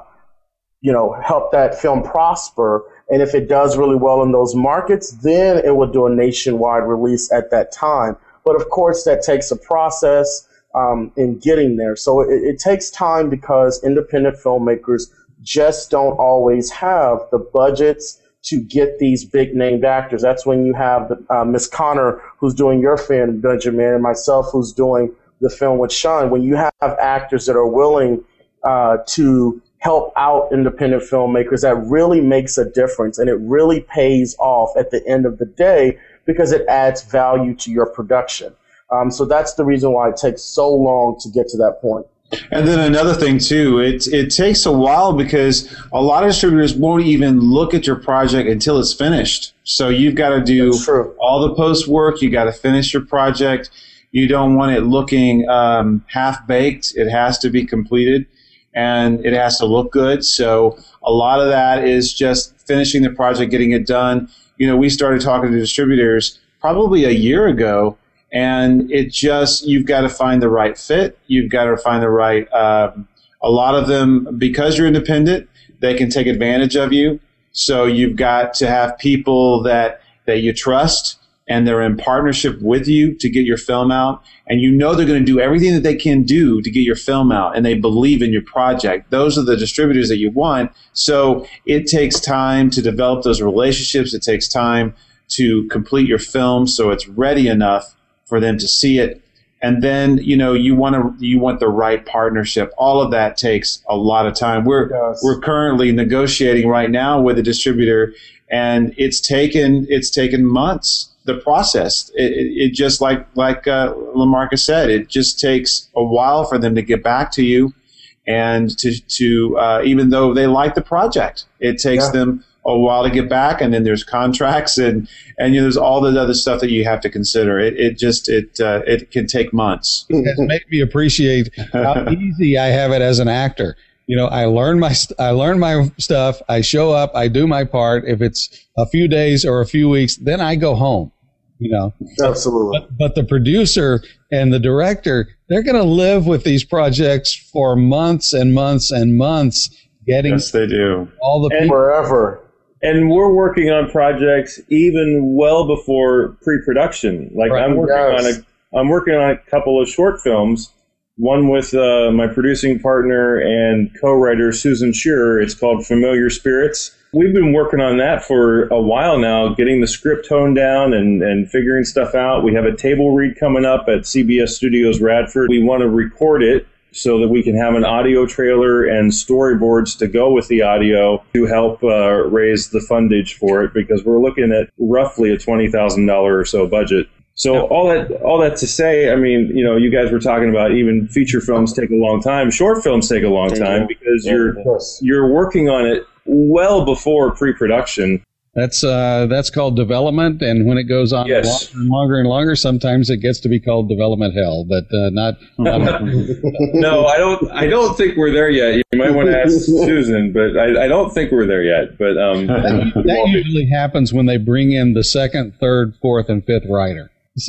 help that film prosper. And if it does really well in those markets, then it will do a nationwide release at that time. But of course, that takes a process in getting there. So it takes time because independent filmmakers just don't always have the budgets to get these big named actors. That's when you have Miss Connor, who's doing your film, Benjamin, and myself, who's doing the film with Sean. When you have actors that are willing to help out independent filmmakers, that really makes a difference, and it really pays off at the end of the day because it adds value to your production. So that's the reason why it takes so long to get to that point. And then another thing too, it takes a while because a lot of distributors won't even look at your project until it's finished. So you've got to do all the post work. You got to finish your project. You don't want it looking half baked. It has to be completed, and it has to look good. So a lot of that is just finishing the project, getting it done. You know, we started talking to distributors probably a year ago. And it just, you've got to find the right fit. You've got to find the right, a lot of them, because you're independent, they can take advantage of you. So you've got to have people that you trust, and they're in partnership with you to get your film out. And you know they're going to do everything that they can do to get your film out, and they believe in your project. Those are the distributors that you want. So it takes time to develop those relationships. It takes time to complete your film so it's ready enough for them to see it. And then, you know, you want the right partnership. All of that takes a lot of time. We're currently negotiating right now with a distributor, and it's taken months. The process, it just like LaMarcus said, it just takes a while for them to get back to you, and to even though they like the project, it takes them a while to get back, and then there's contracts and you know, there's all the other stuff that you have to consider. It can take months. It has made me appreciate how easy I have it as an actor. You know, I learn my stuff. I show up. I do my part. If it's a few days or a few weeks, then I go home. You know, absolutely. But the producer and the director, they're going to live with these projects for months and months and months. Yes, they do. All the people forever. And we're working on projects even well before pre-production. Like I'm working on a couple of short films. One with my producing partner and co-writer Susan Shearer. It's called Familiar Spirits. We've been working on that for a while now, getting the script toned down and figuring stuff out. We have a table read coming up at CBS Studios Radford. We want to record it so that we can have an audio trailer and storyboards to go with the audio to help raise the fundage for it, because we're looking at roughly a $20,000 or so budget. So all that to say, I mean, you know, you guys were talking about even feature films take a long time. Short films take a long time because you're working on it well before pre-production. That's called development, and when it goes on longer and longer, sometimes it gets to be called development hell. But not. No, I don't think we're there yet. You might want to ask Susan, but I don't think we're there yet. But that usually happens when they bring in the second, third, fourth, and fifth writer. So,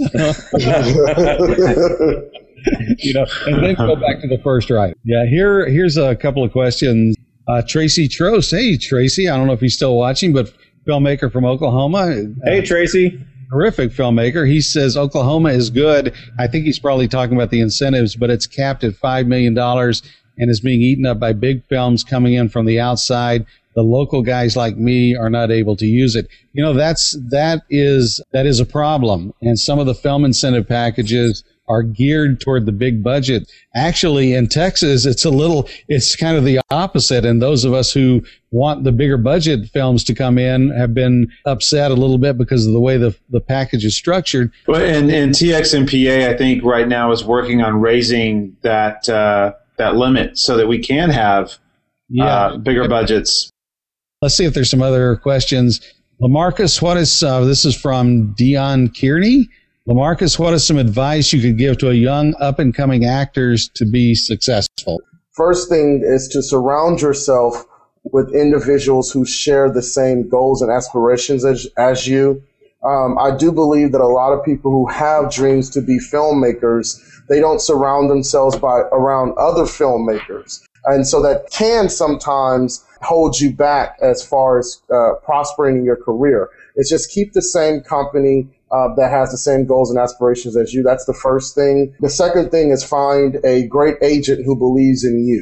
you know, and then go back to the first writer. Yeah, here's a couple of questions. Tracy Trost. Hey, Tracy. I don't know if he's still watching, but filmmaker from Oklahoma. Hey, Tracy. Terrific filmmaker. He says Oklahoma is good. I think he's probably talking about the incentives, but it's capped at $5 million and is being eaten up by big films coming in from the outside. The local guys like me are not able to use it. You know, that is a problem. And some of the film incentive packages are geared toward the big budget. Actually, in Texas, it's kind of the opposite. And those of us who want the bigger budget films to come in have been upset a little bit because of the way the package is structured. Well, and TXMPA, I think right now is working on raising that limit so that we can have bigger budgets. Let's see if there's some other questions. LaMarcus, what is, this is from Dion Kearney. LaMarcus, what is some advice you could give to a young up-and-coming actors to be successful? First thing is to surround yourself with individuals who share the same goals and aspirations as you. I do believe that a lot of people who have dreams to be filmmakers, they don't surround themselves around other filmmakers. And so that can sometimes hold you back as far as prospering in your career. It's just keep the same company that has the same goals and aspirations as you. That's the first thing. The second thing is find a great agent who believes in you.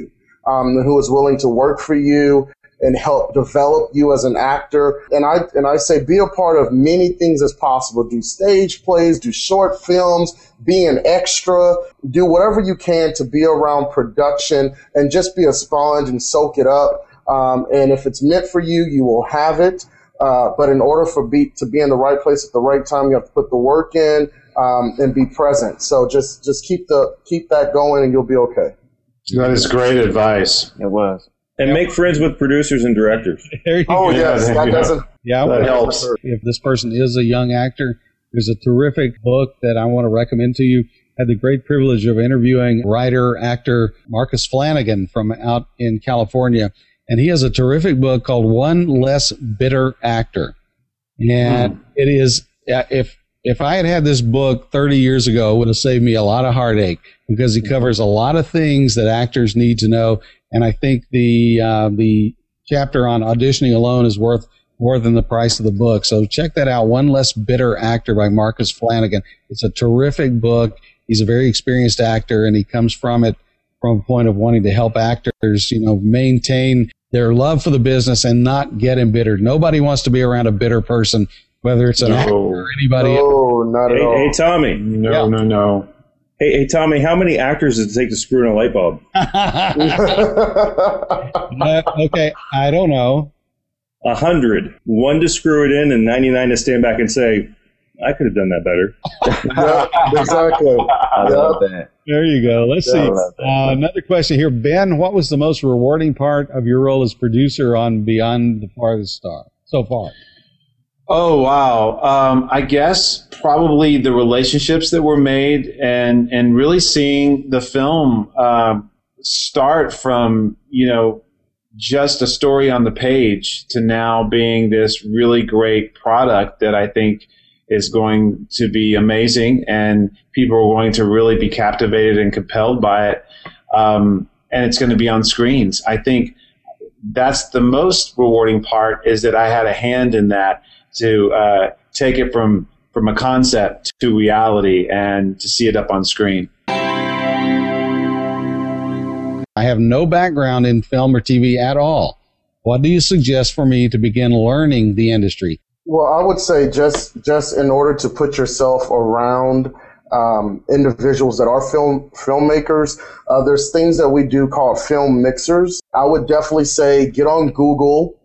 who is willing to work for you and help develop you as an actor. And I say be a part of many things as possible. Do stage plays, do short films, be an extra, do whatever you can to be around production and just be a sponge and soak it up. And if it's meant for you, you will have it. But in order to be in the right place at the right time, you have to put the work in and be present. So just keep that going and you'll be okay. That is great advice. It was. And make friends with producers and directors. There you Oh, go. yes, that doesn't. Yeah, That helps. If this person is a young actor, there's a terrific book that I want to recommend to you. I had the great privilege of interviewing writer, actor Marcus Flanagan from out in California. And he has a terrific book called One Less Bitter Actor. And it is, if I had this book 30 years ago, it would have saved me a lot of heartache because he covers a lot of things that actors need to know. And I think the chapter on auditioning alone is worth more than the price of the book. So check that out. One Less Bitter Actor by Marcus Flanagan. It's a terrific book. He's a very experienced actor, and he comes from it from a point of wanting to help actors, maintain their love for the business and not get embittered. Nobody wants to be around a bitter person, whether it's an actor or anybody else. No, not at all. Hey, Tommy. No. Hey, Tommy, how many actors does it take to screw in a light bulb? Okay, I don't know. 100. 1 to screw it in and 99 to stand back and say, I could have done that better. Yeah, exactly. I love that. There you go. Let's see. Another question here. Ben, what was the most rewarding part of your role as producer on Beyond the Farthest Star so far? Oh, wow. I guess probably the relationships that were made and really seeing the film start from, just a story on the page to now being this really great product that I think is going to be amazing and people are going to really be captivated and compelled by it. And it's going to be on screens. I think that's the most rewarding part, is that I had a hand in that, to take it from a concept to reality and to see it up on screen. I have no background in film or TV at all. What do you suggest for me to begin learning the industry? Well, I would say just in order to put yourself around individuals that are filmmakers, there's things that we do called film mixers. I would definitely say get on Google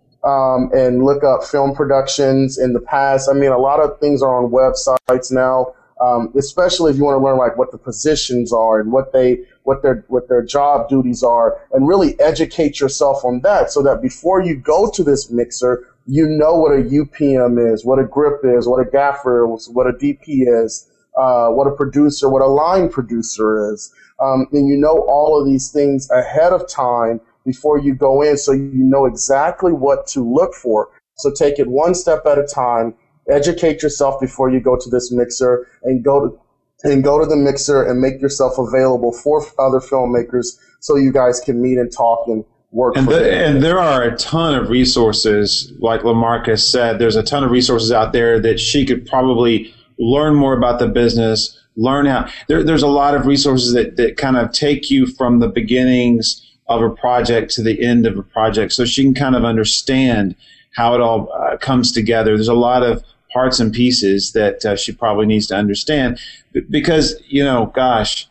and look up film productions in the past. I mean, a lot of things are on websites now, especially if you want to learn like what the positions are and what their job duties are, and really educate yourself on that so that before you go to this mixer, you know what a UPM is, what a grip is, what a gaffer is, what a DP is, what a producer, what a line producer is. And you know all of these things ahead of time before you go in, so you know exactly what to look for. So take it one step at a time, educate yourself before you go to this mixer, and go to the mixer and make yourself available for other filmmakers so you guys can meet and talk and work. And there are a ton of resources, like LaMarcus said. There's a ton of resources out there that she could probably learn more about the business, learn how. There's a lot of resources that kind of take you from the beginnings of a project to the end of a project, so she can kind of understand how it all comes together. There's a lot of parts and pieces that she probably needs to understand because, gosh,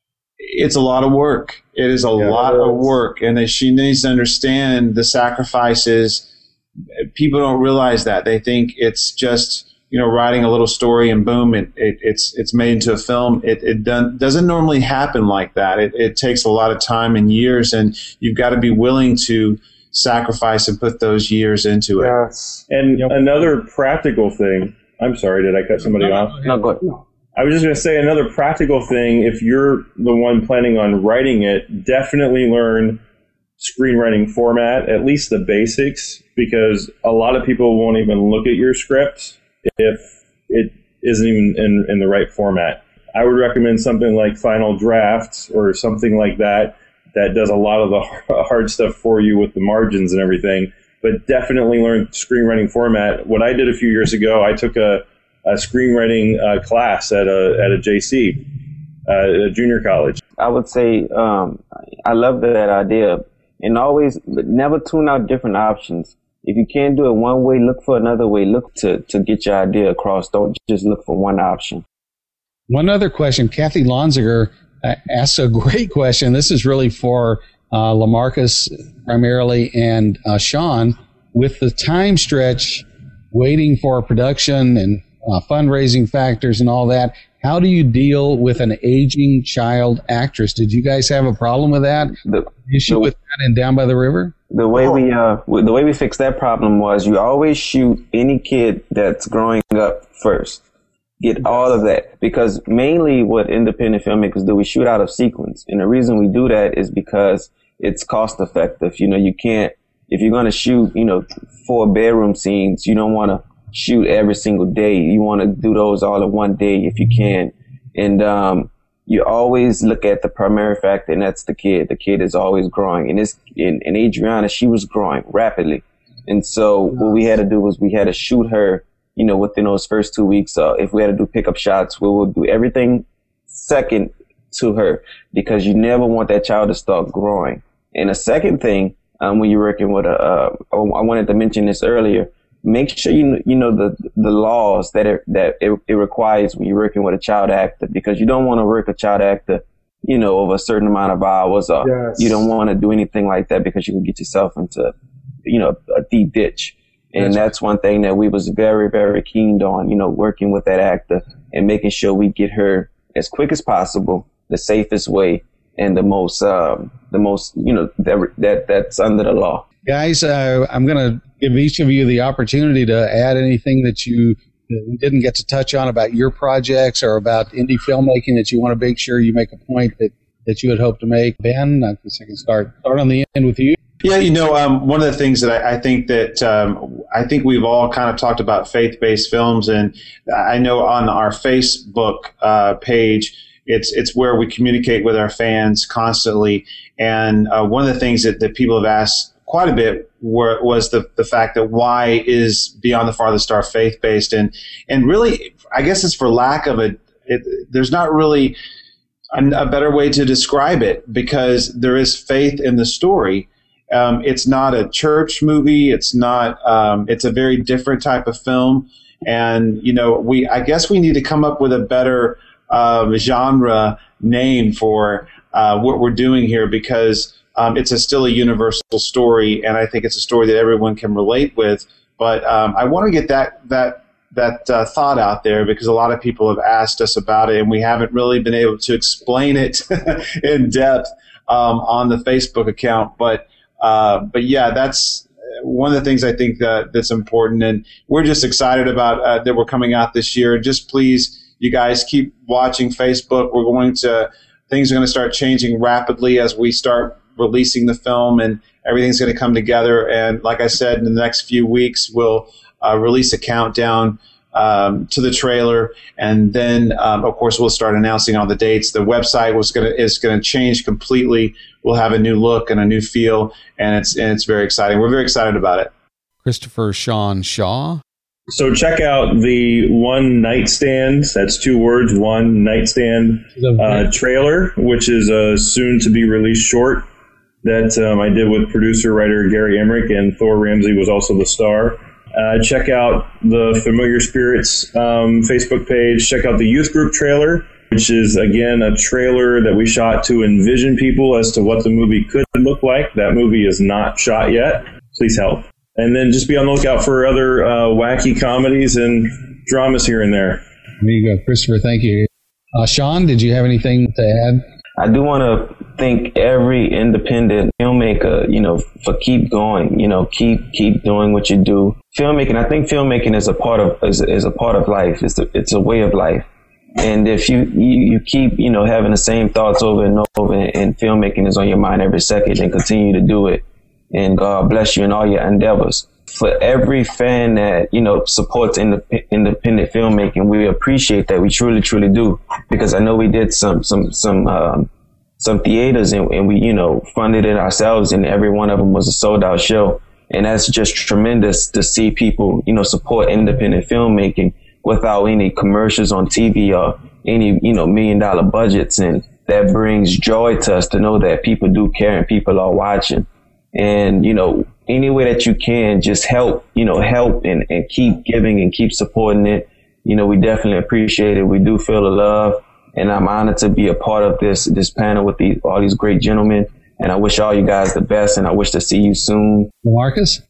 it's a lot of work. It is a lot of work, and she needs to understand the sacrifices. People don't realize that. They think it's just, writing a little story and boom, it's made into a film. It doesn't normally happen like that. It takes a lot of time and years, and you've got to be willing to sacrifice and put those years into it. Yes. And another practical thing. I'm sorry, did I cut somebody off? No, go ahead. I was just going to say another practical thing. If you're the one planning on writing it, definitely learn screenwriting format, at least the basics, because a lot of people won't even look at your script if it isn't even in the right format. I would recommend something like Final Draft or something like that does a lot of the hard stuff for you with the margins and everything, but definitely learn screenwriting format. What I did a few years ago, I took a screenwriting class at a JC, a junior college. I would say I love that idea. and always never tune out different options. If you can't do it one way, look for another way. Look to get your idea across. Don't just look for one option. One other question. Kathy Lonziger asks a great question. This is really for LaMarcus primarily and Sean. With the time stretch waiting for production and fundraising factors and all that, how do you deal with an aging child actress? Did you guys have a problem with that? The issue with that in Down by the River? The way we fixed that problem was you always shoot any kid that's growing up first. Get all of that, because mainly what independent filmmakers do, we shoot out of sequence. And the reason we do that is because it's cost effective. You can't, if you're going to shoot, 4 bedroom scenes, you don't want to shoot every single day. You want to do those all in one day if you can. And you always look at the primary factor, and that's the kid. The kid is always growing. And Adriana, she was growing rapidly. And so what we had to do was we had to shoot her, within those first 2 weeks. If we had to do pickup shots, we would do everything second to her, because you never want that child to start growing. And the second thing, when you're working with I wanted to mention this earlier, make sure you know the laws that it requires when you're working with a child actor, because you don't want to work a child actor, over a certain amount of hours, or you don't want to do anything like that, because you can get yourself into, a deep ditch. And that's one thing that we was very, very keen on, working with that actor and making sure we get her as quick as possible, the safest way, and the most, that's under the law. Guys, I'm going to give each of you the opportunity to add anything that we didn't get to touch on about your projects or about indie filmmaking that you want to make sure you make a point that you had hoped to make. Ben, I guess I can start on the end with you. Yeah, one of the things that I think we've all kind of talked about faith-based films, and I know on our Facebook page, it's where we communicate with our fans constantly. And one of the things that people have asked quite a bit was the fact that why is Beyond the Farthest Star faith-based, and really, I guess it's for lack of there's not really a better way to describe it, because there is faith in the story. It's not a church movie. It's not. It's a very different type of film, and I guess we need to come up with a better genre name for what we're doing here, because it's still a universal story, and I think it's a story that everyone can relate with. But I want to get that thought out there, because a lot of people have asked us about it, and we haven't really been able to explain it in depth on the Facebook account. But yeah, that's one of the things I think that's important, and we're just excited about that we're coming out this year. Just please, you guys, keep watching Facebook. Things are going to start changing rapidly as we start releasing the film, and everything's going to come together. And like I said, in the next few weeks, we'll release a countdown to the trailer, and then of course we'll start announcing all the dates. The website is going to change completely. We'll have a new look and a new feel, and it's very exciting. We're very excited about it. Christopher Sean Shaw. So check out the One Nightstand, that's 2 words, One Nightstand trailer, which is a soon to be released short that I did with producer writer Gary Emmerich, and Thor Ramsey was also the star. Check out the Familiar Spirits Facebook page. Check out the youth group trailer, which is, again, a trailer that we shot to envision people as to what the movie could look like. That movie is not shot yet. Please help. And then just be on the lookout for other wacky comedies and dramas here and there. There you go, Christopher. Thank you. Sean, did you have anything to add? I do want to thank every independent filmmaker, for keep going, keep doing what you do. Filmmaking, I think filmmaking is a part of life. It's a way of life. And if you keep, having the same thoughts over and over, and filmmaking is on your mind every second, and continue to do it. And God bless you in all your endeavors. For every fan that, supports independent filmmaking, we appreciate that. We truly, truly do. Because I know we did some theaters, and we, funded it ourselves, and every one of them was a sold out show. And that's just tremendous to see people, support independent filmmaking without any commercials on TV or any, $1 million budgets. And that brings joy to us to know that people do care and people are watching. And, any way that you can, just help and keep giving and keep supporting it. We definitely appreciate it. We do feel the love, and I'm honored to be a part of this panel with all these great gentlemen. And I wish all you guys the best, and I wish to see you soon. Marcus?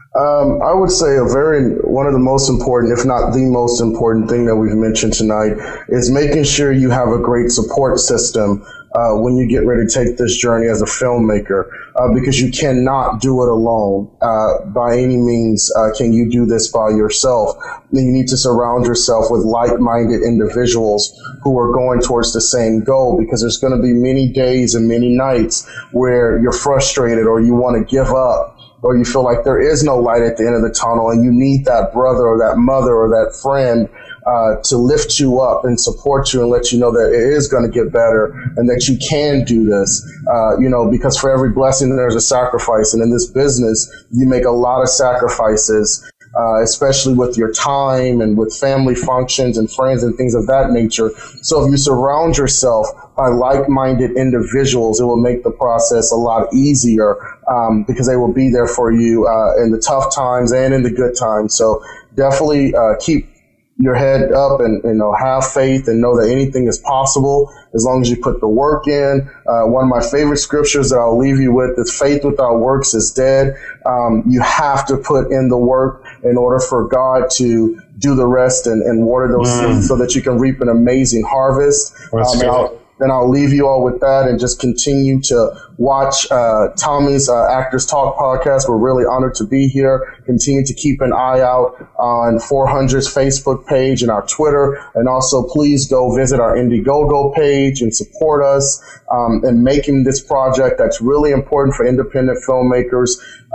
I would say one of the most important, if not the most important thing that we've mentioned tonight is making sure you have a great support system when you get ready to take this journey as a filmmaker, because you cannot do it alone. By any means can you do this by yourself. You need to surround yourself with like-minded individuals who are going towards the same goal, because there's going to be many days and many nights where you're frustrated or you want to give up, or you feel like there is no light at the end of the tunnel, and you need that brother or that mother or that friend to lift you up and support you and let you know that it is going to get better and that you can do this, because for every blessing there's a sacrifice. And in this business, you make a lot of sacrifices, especially with your time and with family functions and friends and things of that nature. So if you surround yourself by like-minded individuals, it will make the process a lot easier, because they will be there for you in the tough times and in the good times. So definitely keep your head up and have faith and know that anything is possible as long as you put the work in. One of my favorite scriptures that I'll leave you with is faith without works is dead. You have to put in the work in order for God to do the rest and water those seeds so that you can reap an amazing harvest. Then I'll leave you all with that and just continue to watch Tommy's Actors Talk podcast. We're really honored to be here. Continue to keep an eye out on 400's Facebook page and our Twitter. And also, please go visit our Indiegogo page and support us in making this project that's really important for independent filmmakers.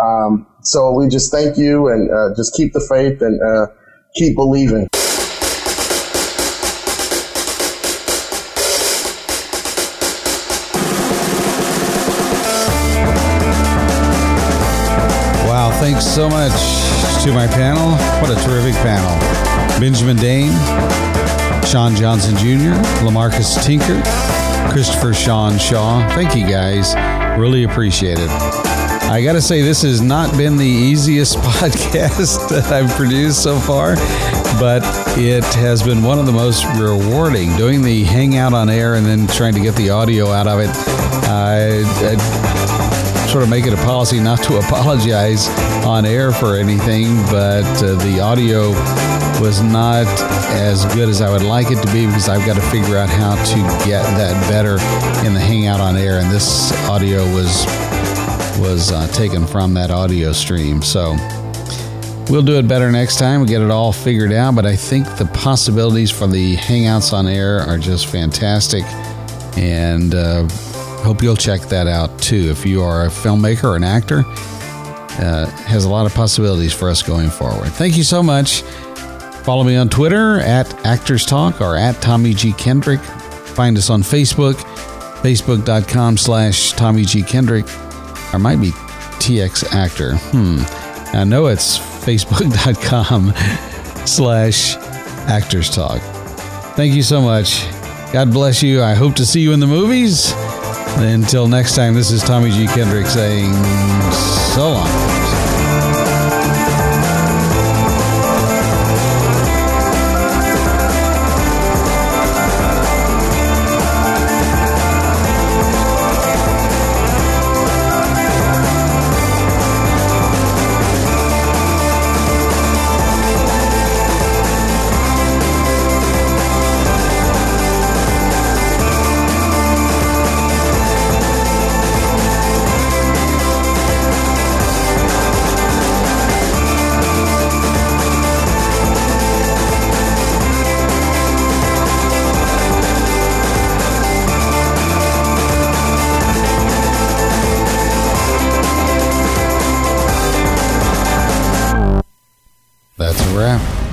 So we just thank you, and just keep the faith and keep believing. Thanks so much to my panel. What a terrific panel. Benjamin Dane, Sean Johnson Jr., LaMarcus Tinker, Christopher Sean Shaw. Thank you guys. Really appreciate it. I got to say, this has not been the easiest podcast that I've produced so far, but it has been one of the most rewarding. Doing the hangout on air and then trying to get the audio out of it, I sort of make it a policy not to apologize on air for anything, but the audio was not as good as I would like it to be, because I've got to figure out how to get that better in the hangout on air, and this audio was taken from that audio stream. So we'll do it better next time. We'll get it all figured out, but I think the possibilities for the hangouts on air are just fantastic, and hope you'll check that out too. If you are a filmmaker or an actor, has a lot of possibilities for us going forward. Thank you so much. Follow me on Twitter at Actors Talk or at Tommy G. Kendrick. Find us on Facebook, facebook.com/Tommy G. Kendrick. Or might be TX Actor. I know it's facebook.com/Actors Talk. Thank you so much. God bless you. I hope to see you in the movies. Until next time, this is Tommy G. Kendrick saying so long. That's a wrap.